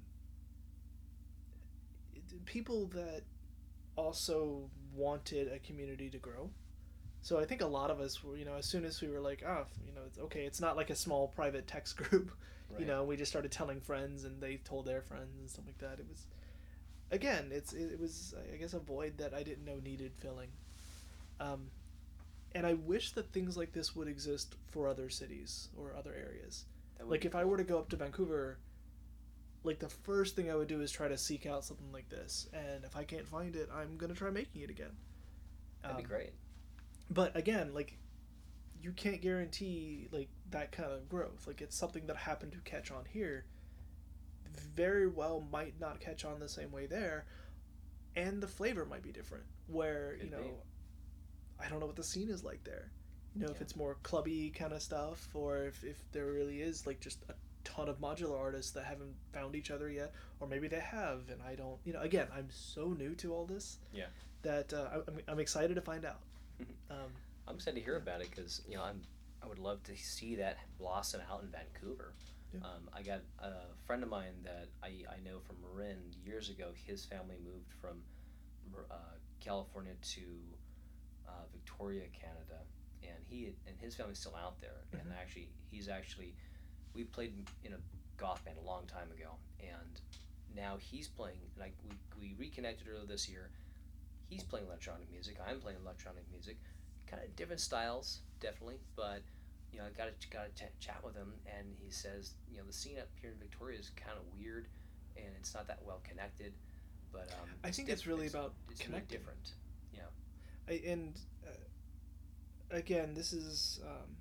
it, people that also wanted a community to grow. So I think a lot of us were, you know, as soon as we were like, oh, you know, it's okay, it's not like a small private text group, right. You know, we just started telling friends and they told their friends and stuff like that. It was, again, it's it, it was, I guess, a void that I didn't know needed filling. Um, and I wish that things like this would exist for other cities or other areas. Like if cool. I were to go up to Vancouver, like the first thing I would do is try to seek out something like this. And if I can't find it, I'm going to try making it again. That'd um, be great. But again, like, you can't guarantee, like, that kind of growth. Like, it's something that happened to catch on here. Very well might not catch on the same way there. And the flavor might be different. Where, Could you know, be. I don't know what the scene is like there. You know, yeah. if it's more clubby kind of stuff, or if, if there really is, like, just a ton of modular artists that haven't found each other yet, or maybe they have, and I don't. You know, again, I'm so new to all this. Yeah. That uh, I'm I'm excited to find out. Um, I'm excited to hear about it because you know I'm I would love to see that blossom out in Vancouver. Yeah. Um, I got a friend of mine that I, I know from Marin years ago. His family moved from uh, California to uh, Victoria, Canada, and he and his family's still out there. Mm-hmm. And actually, he's actually we played in a goth band a long time ago, and now he's playing. Like we we reconnected earlier this year. He's playing electronic music. I'm playing electronic music. Kind of different styles, definitely, but you know, I got to got to chat with him, and he says, you know, the scene up here in Victoria is kind of weird, and it's not that well connected. But um, I think it's really it's, about it's connecting. Really different, yeah. I, and uh, again, this is um,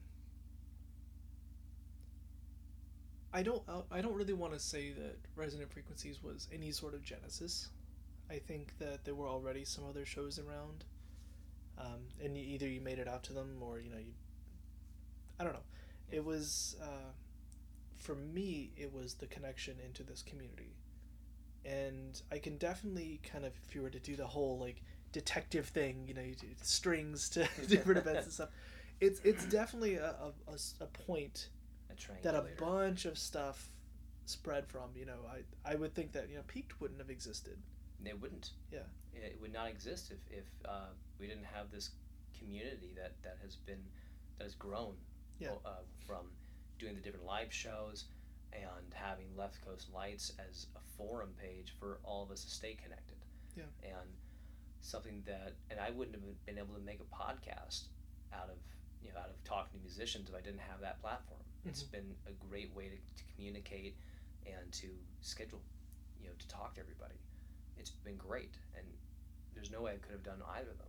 I don't I don't really want to say that Resonant Frequencies was any sort of genesis. I think that there were already some other shows around, um, and you, either you made it out to them or you know you. I don't know. It was uh, for me. It was the connection into this community, and I can definitely kind of, if you were to do the whole like detective thing, you know, you do strings to different events and stuff. It's it's definitely a a, a point a that a bunch of stuff spread from. You know, I I would think that you know Peaked wouldn't have existed. It wouldn't. Yeah. It would not exist if, if uh, we didn't have this community that, that has been that has grown yeah. uh, from doing the different live shows and having Left Coast Lights as a forum page for all of us to stay connected. Yeah. And something that and I wouldn't have been able to make a podcast out of you know out of talking to musicians if I didn't have that platform. Mm-hmm. It's been a great way to, to communicate and to schedule, you know, to talk to everybody. It's been great, and there's no way I could have done either of them.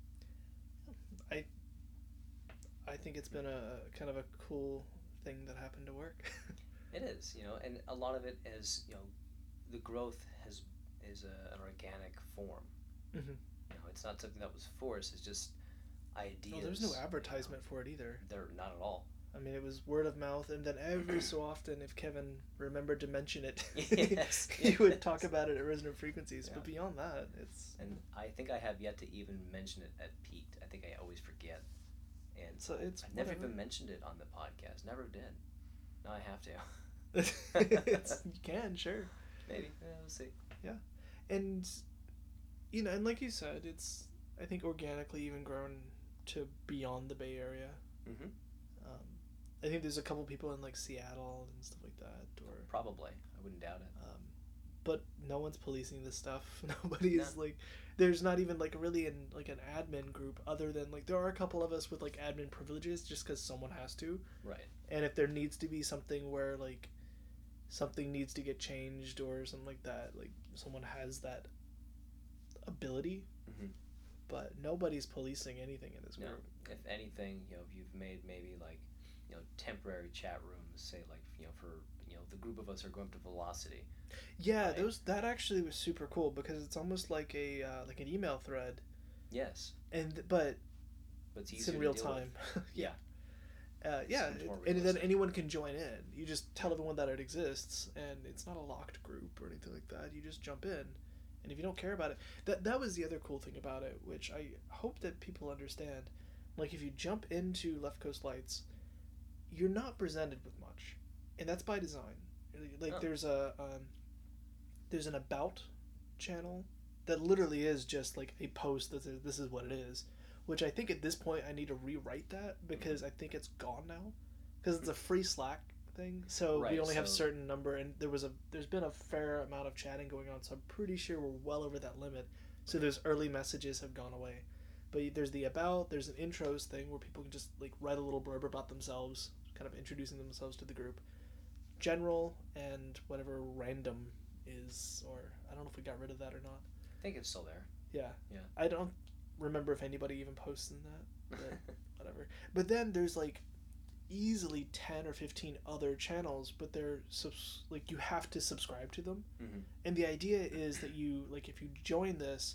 I I think it's been a kind of a cool thing that happened to work. It is, you know, and a lot of it is, you know, the growth has is a, an organic form. Mm-hmm. You know, it's not something that was forced. It's just ideas. Well, there's no advertisement you know, for it either. There, not at all. I mean, it was word of mouth, and then every so often, if Kevin remembered to mention it, yes, he yes. would talk about it at Resonant Frequencies. Yeah. But beyond that, it's... And I think I have yet to even mention it at Peaked. I think I always forget. And so it's I've never whatever. even mentioned it on the podcast. Never did. Now I have to. it's, you can, sure. Maybe. Yeah, we'll see. Yeah. And, you know, and like you said, it's, I think, organically even grown to beyond the Bay Area. Mm-hmm. Um, I think there's a couple people in like Seattle and stuff like that, or probably I wouldn't doubt it. Um, but no one's policing this stuff. Nobody is no. like, there's not even like really in like an admin group other than like there are a couple of us with like admin privileges just because someone has to. Right. And if there needs to be something where like something needs to get changed or something like that, like someone has that ability. Mm-hmm. But nobody's policing anything in this no. group. If anything, you know, if you've made maybe like, you know, temporary chat rooms, say like, you know, for, you know, the group of us are going up to Velocity. Yeah, right? those that actually was super cool because it's almost like a uh, like an email thread. Yes. And but, but it's, it's in real time. yeah. Uh, yeah, and then anyone can join in. You just tell everyone that it exists, and it's not a locked group or anything like that. You just jump in, and if you don't care about it, that that was the other cool thing about it, which I hope that people understand. Like if you jump into Left Coast Lights, you're not presented with much, and that's by design. Like oh. there's a um, there's an about channel that literally is just like a post that says this is what it is. Which I think at this point I need to rewrite that because I think it's gone now, because it's a free Slack thing. So right, we only so... have a certain number, and there was a there's been a fair amount of chatting going on. So I'm pretty sure we're well over that limit. So those early messages have gone away, but there's the about, there's an intros thing where people can just like write a little blurb about themselves, kind of introducing themselves to the group. General and whatever random is, or I don't know if we got rid of that or not. I think it's still there. Yeah. Yeah. I don't remember if anybody even posts in that, but whatever. But then there's like easily ten or fifteen other channels, but they're subs- like you have to subscribe to them. Mm-hmm. And the idea is that you like if you join this,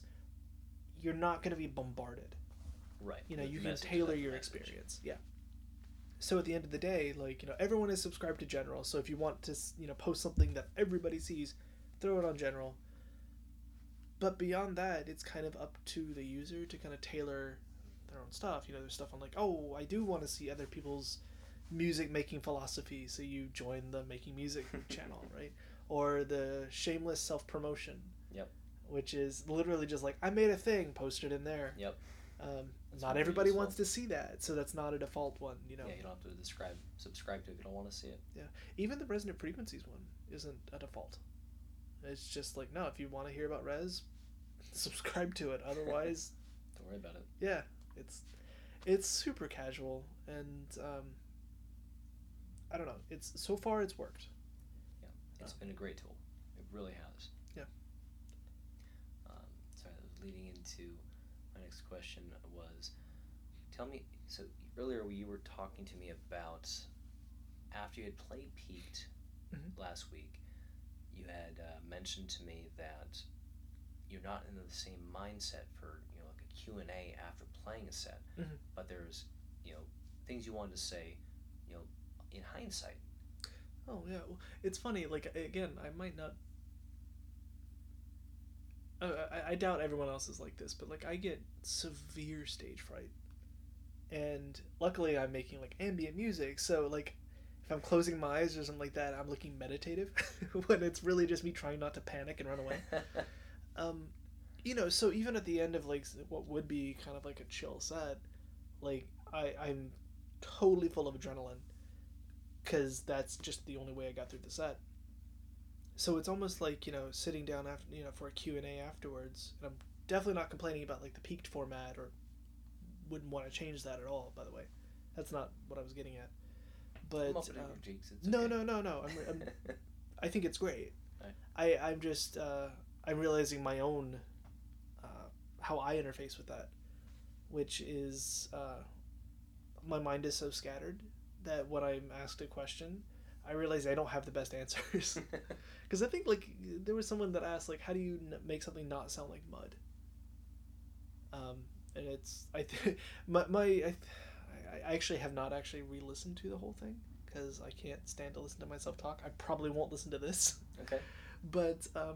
you're not going to be bombarded. Right. You know, With you can message tailor after your message. experience. Yeah. So at the end of the day, like, you know, everyone is subscribed to general. So if you want to, you know, post something that everybody sees, throw it on general. But beyond that, it's kind of up to the user to kind of tailor their own stuff. You know, there's stuff on like, oh, I do want to see other people's music making philosophy, so you join the making music channel, right? Or the shameless self promotion. Yep. Which is literally just like, I made a thing, posted in there. Yep. Um, not everybody useful. wants to see that, so that's not a default one, you know. Yeah, you don't have to describe, subscribe to it if you don't want to see it. Yeah, even the Resonant Frequencies one isn't a default. It's just like, no, if you want to hear about Res, subscribe to it. Otherwise, don't worry about it. Yeah, it's it's super casual, and um, I don't know. It's so far it's worked. Yeah, it's uh, been a great tool. It really has. Yeah. Um, sorry, that was leading into my next question was, tell me. So earlier you were talking to me about after you had played Peaked mm-hmm. last week. You had uh, mentioned to me that you're not in the same mindset for, you know, like a Q and A after playing a set, mm-hmm. but there's, you know, things you wanted to say, you know, in hindsight. Oh yeah, well, it's funny. Like again, I might not. Uh, I I doubt everyone else is like this, but like I get severe stage fright, and luckily I'm making like ambient music, so like. If I'm closing my eyes or something like that, I'm looking meditative when it's really just me trying not to panic and run away. um, you know, so even at the end of like what would be kind of like a chill set, like I, I'm totally full of adrenaline because that's just the only way I got through the set. So it's almost like, you know, sitting down after, you know, for a Q and A afterwards, and I'm definitely not complaining about like the Peaked format or wouldn't want to change that at all, by the way. That's not what I was getting at. But um, no, okay. no, no, no. I'm, I'm, I think it's great. Right. I, I'm just uh, I'm realizing my own uh, how I interface with that, which is uh, my mind is so scattered that when I'm asked a question, I realize I don't have the best answers. Because I think like there was someone that asked like, how do you n- make something not sound like mud? Um, and it's I think my my. I, I actually have not actually re-listened to the whole thing because I can't stand to listen to myself talk. I probably won't listen to this. Okay. But um,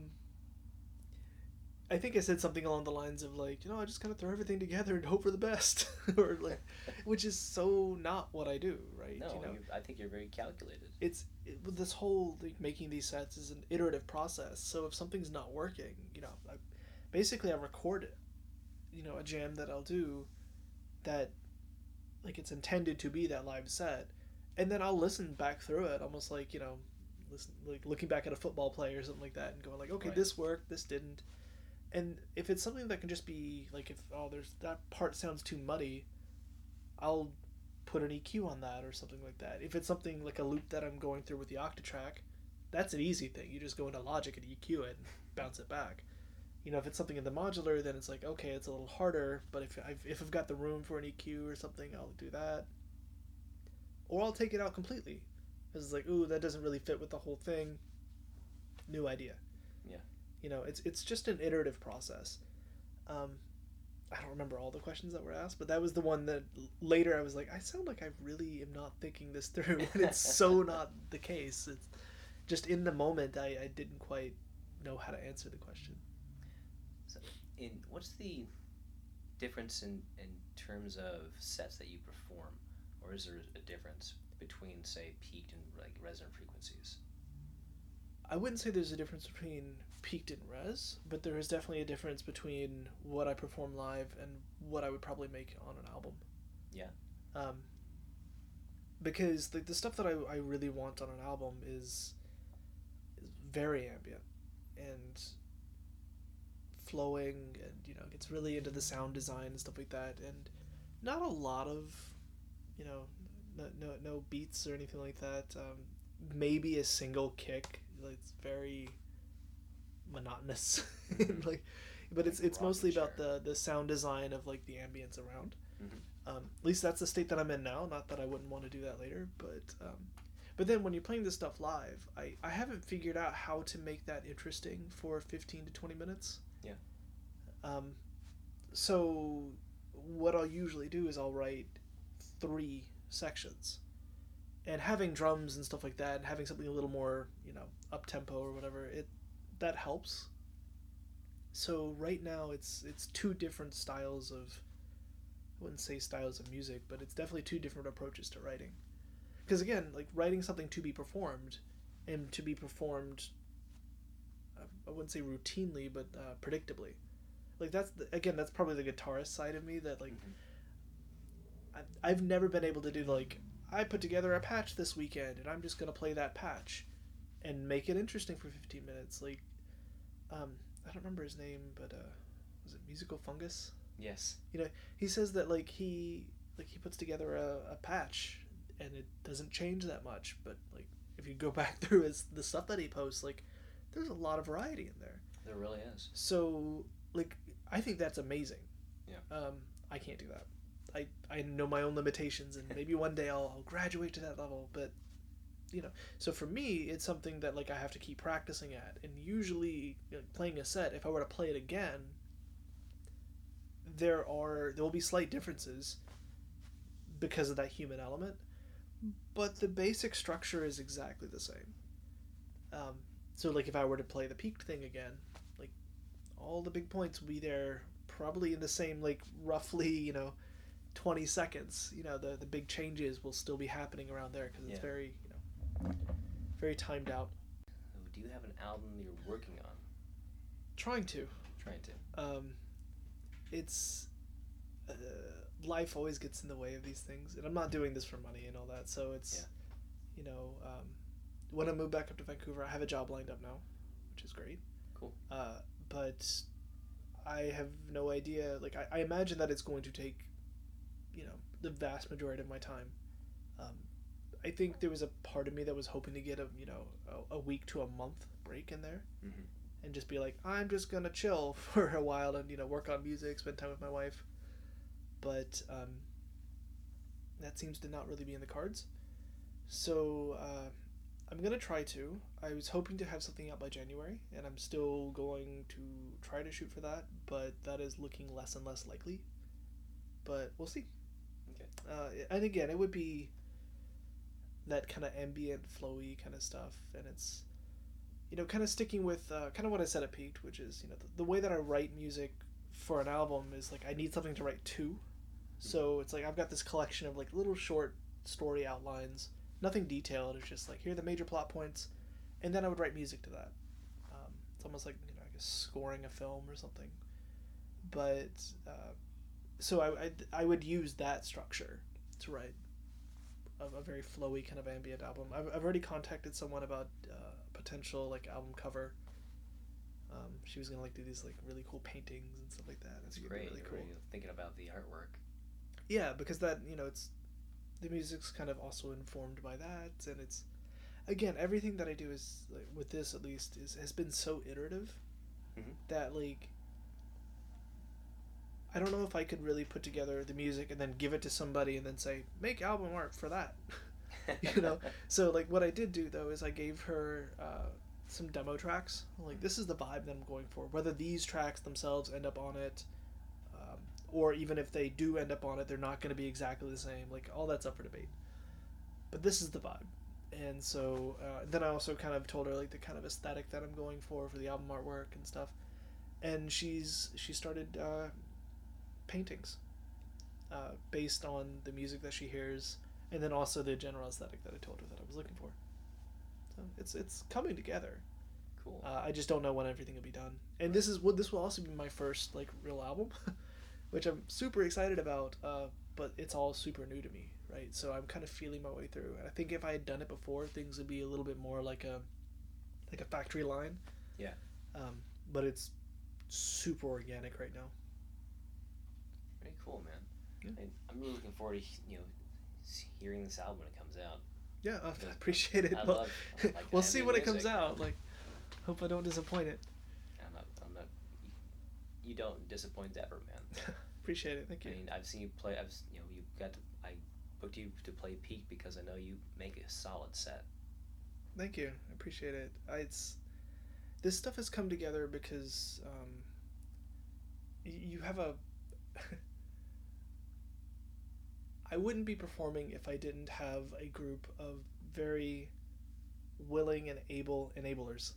I think I said something along the lines of like, you know, I just kind of throw everything together and hope for the best, or like, which is so not what I do, right? No, you know? I think you're very calculated. It's it, this whole like making these sets is an iterative process. So if something's not working, you know, I, basically I record it, you know, a jam that I'll do that. Like it's intended to be that live set, and then I'll listen back through it, almost like, you know, listen like looking back at a football play or something like that, and going like, okay, right. This worked, this didn't, and if it's something that can just be like, if oh, there's that part sounds too muddy, I'll put an E Q on that or something like that. If it's something like a loop that I'm going through with the Octatrack, that's an easy thing. You just go into Logic and E Q it and bounce it back. You know, if it's something in the modular, then it's like, okay, it's a little harder, but if I've, if I've got the room for an E Q or something, I'll do that. Or I'll take it out completely. Because it's like, ooh, that doesn't really fit with the whole thing. New idea. Yeah. You know, it's it's just an iterative process. Um, I don't remember all the questions that were asked, but that was the one that later I was like, I sound like I really am not thinking this through. And it's so not the case. It's just in the moment, I, I didn't quite know how to answer the question. So, in what's the difference in, in terms of sets that you perform, or is there a difference between, say, Peaked and like Resonant Frequencies? I wouldn't say there's a difference between Peaked and Res, but there is definitely a difference between what I perform live and what I would probably make on an album. Yeah. Um, because the the stuff that I, I really want on an album is is very ambient and flowing, and you know, gets really into the sound design and stuff like that, and not a lot of, you know, no no, no beats or anything like that. Um, maybe a single kick. It's very monotonous, like, but it's it's mostly about the the sound design of like the ambience around. Mm-hmm. Um, at least that's the state that I'm in now. Not that I wouldn't want to do that later, but um, but then when you're playing this stuff live, I I haven't figured out how to make that interesting for fifteen to twenty minutes. Yeah. Um, so what I'll usually do is I'll write three sections. and having drums and stuff like that, and having something a little more, you know, up tempo or whatever, it that helps. So right now it's it's two different styles of, I wouldn't say styles of music, but it's definitely two different approaches to writing. Because again, like writing something to be performed, and to be performed, I wouldn't say routinely, but uh, predictably. Like that's the, again, that's probably the guitarist side of me that like, mm-hmm. I, I've never been able to do like, I put together a patch this weekend and I'm just gonna play that patch, and make it interesting for fifteen minutes. Like, um, I don't remember his name, but uh, was it Musical Fungus? Yes. You know, he says that like he like he puts together a, a patch and it doesn't change that much, but like if you go back through his the stuff that he posts, like there's a lot of variety in there. There really is. So like I think that's amazing. Yeah. Um, I can't do that. I I know my own limitations, and maybe one day I'll, I'll graduate to that level, but you know, so for me it's something that like I have to keep practicing at, and usually, you know, playing a set, if I were to play it again, there are there will be slight differences because of that human element, but the basic structure is exactly the same. Um, so like if I were to play the peaked thing again, like all the big points will be there probably in the same like roughly, you know, twenty seconds. You know, the the big changes will still be happening around there because it's yeah. very, you know, very timed out. Do you have an album you're working on? Trying to. Trying to. Um, it's uh, life always gets in the way of these things, and I'm not doing this for money and all that. So it's, yeah. you know, um, when I move back up to Vancouver, I have a job lined up now, which is great. Cool. Uh, but I have no idea. Like I, I imagine that it's going to take, you know, the vast majority of my time. Um, I think there was a part of me that was hoping to get a you know a, a week to a month break in there, mm-hmm. and just be like, I'm just gonna chill for a while and you know work on music, spend time with my wife. But um, that seems to not really be in the cards. So uh, I'm gonna try to. I was hoping to have something out by January, and I'm still going to try to shoot for that, but that is looking less and less likely. But we'll see. Okay. Uh, and again, it would be that kind of ambient, flowy kind of stuff, and it's, you know, kind of sticking with uh, kind of what I said at Peaked, which is, you know, the, the way that I write music for an album is like I need something to write to. So it's like I've got this collection of like little short story outlines, nothing detailed. It's just like here are the major plot points, and then I would write music to that. Um, it's almost like, you know, I guess scoring a film or something. But uh, so I, I I would use that structure to write a, a very flowy kind of ambient album. I've I've already contacted someone about uh, potential like album cover. Um, she was gonna like do these like really cool paintings and stuff like that. That's great. Really cool. Really thinking about the artwork. Yeah, because that, you know, it's the music's kind of also informed by that, and it's again everything that I do is like, with this at least is has been so iterative, mm-hmm. that like I don't know if I could really put together the music and then give it to somebody and then say make album art for that. You know, so like what I did do though is I gave her uh, some demo tracks. Like this is the vibe that I'm going for. Whether these tracks themselves end up on it, um, or even if they do end up on it, they're not going to be exactly the same. Like all that's up for debate. But this is the vibe. And so uh, then I also kind of told her like the kind of aesthetic that I'm going for for the album artwork and stuff. And she's she started uh, paintings uh, based on the music that she hears. And then also the general aesthetic that I told her that I was looking for. So it's it's coming together. Cool. Uh, I just don't know when everything will be done. And right. this is what this will also be my first like real album, which I'm super excited about. Uh, but it's all super new to me, right? So I'm kind of feeling my way through. And I think if I had done it before, things would be a little bit more like a like a factory line. Yeah. Um, but it's super organic right now. Very cool, man. Yeah. I, I'm really looking forward to you know. hearing this album when it comes out. Yeah, I appreciate it. I well, love, like, we'll see when music. It comes out. Like, hope I don't disappoint it. I'm not. I'm not. You don't disappoint ever, man. Appreciate it. Thank you. I mean, I've seen you play. I've you know you got. To, I booked you to play Peak because I know you make a solid set. Thank you. I appreciate it. I, it's this stuff has come together because um, you have a. I wouldn't be performing if I didn't have a group of very willing and able enablers.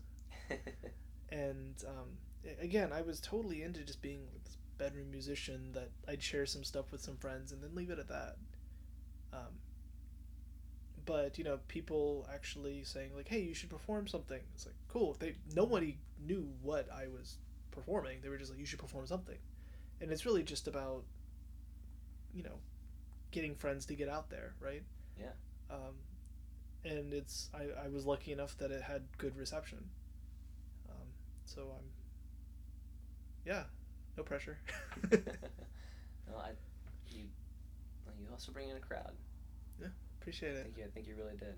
And um, again, I was totally into just being like this bedroom musician that I'd share some stuff with some friends and then leave it at that. Um, but you know, people actually saying like, "Hey, you should perform something." It's like cool. They nobody knew what I was performing. They were just like, "You should perform something," and it's really just about, you know, getting friends to get out there, right? Yeah. Um, and it's I, I was lucky enough that it had good reception. Um, so I'm, yeah, no pressure. Well, I, you, well, you also bring in a crowd. Yeah, appreciate I it. think you, I think you really did.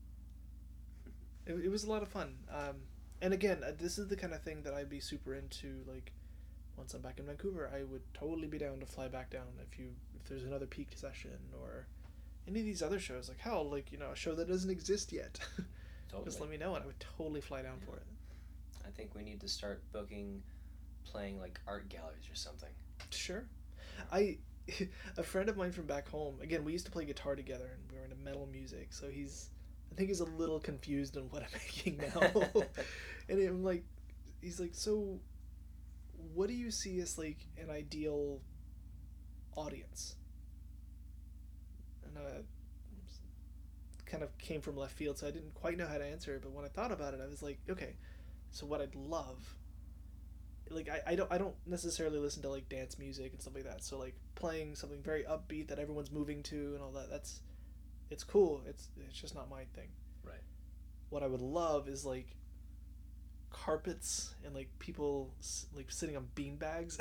It, it was a lot of fun. Um, and again, uh, this is the kind of thing that I'd be super into. Like, once I'm back in Vancouver, I would totally be down to fly back down if you if there's another peak session or any of these other shows. Like, hell, like, you know, a show that doesn't exist yet. Totally. Just let me know and I would totally fly down Yeah. for it. I think we need to start booking, playing like art galleries or something. Sure. I a friend of mine from back home, again, we used to play guitar together and we were into metal music, so he's I think he's a little confused on what I'm making now. And I'm like he's like, "So what do you see as like an ideal audience?" And I kind of came from left field, so I didn't quite know how to answer it, but when I thought about it, I was like, "Okay, so what I'd love, like I, I don't I don't necessarily listen to like dance music and stuff like that. So like playing something very upbeat that everyone's moving to and all that, that's it's cool. It's it's just not my thing. Right. What I would love is like carpets and like people s- like sitting on bean bags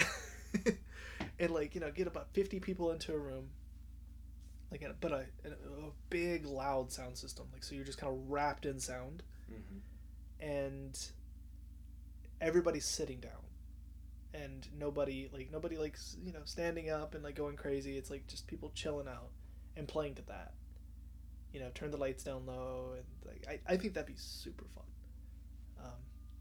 and like, you know, get about fifty people into a room. Like a, but a, a a big loud sound system. Like so you're just kind of wrapped in sound Mm-hmm. and everybody's sitting down and nobody like nobody like s- you know standing up and like going crazy. It's like just people chilling out and playing to that, you know, turn the lights down low and like i, I think that'd be super fun. um,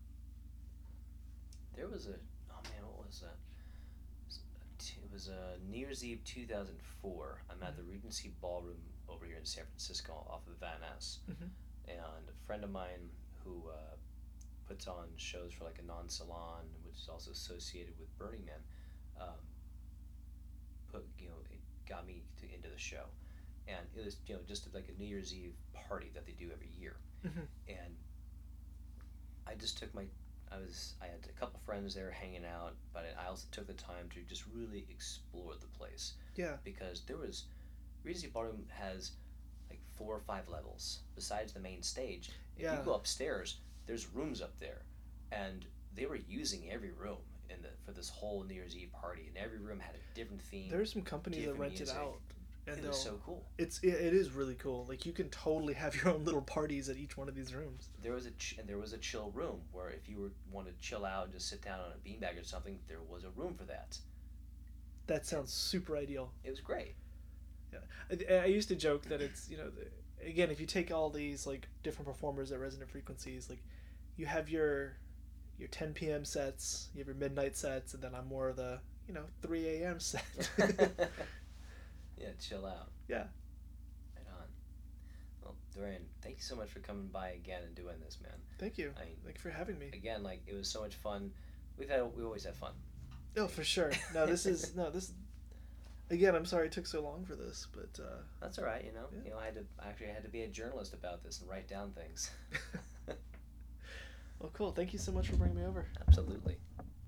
There was a oh man, what was that? It was a New Year's Eve two thousand four. I'm at the Regency Ballroom over here in San Francisco, off of Van Ness, Mhm. and a friend of mine who uh, puts on shows for like a non-salon, which is also associated with Burning Man, um, put you know it got me to, into the show, and it was you know just like a New Year's Eve party that they do every year, Mhm. and I just took my I was I had a couple friends there hanging out, but I also took the time to just really explore the place yeah because there was Regency Ballroom has like four or five levels besides the main stage. If yeah you go upstairs, there's rooms up there, and they were using every room in the for this whole New Year's Eve party, and every room had a different theme. there's some companies that different rent it music. out and It they'll was so cool. it's it, it is really cool. Like you can totally have your own little parties at each one of these rooms. There was a ch- and there was a chill room where if you were want to chill out and just sit down on a beanbag or something, there was a room for that. That sounds super ideal. It was great. Yeah, I, I used to joke that it's you know the, again if you take all these like different performers at Resonant Frequencies, like you have your your ten p.m. sets, you have your midnight sets, and then I'm more of the you know three a.m. set. Yeah, chill out. Yeah, Right on. Well, Dorian, thank you so much for coming by again and doing this, man. thank you. I mean, Thank you for having me. again, like it was so much fun. We've had we always have fun. Oh, for sure. No, this is no this. Again, I'm sorry it took so long for this, but uh, That's all right, you know. Yeah. You know, I had to actually I had to be a journalist about this and write down things. well, cool. Thank you so much for bringing me over. Absolutely.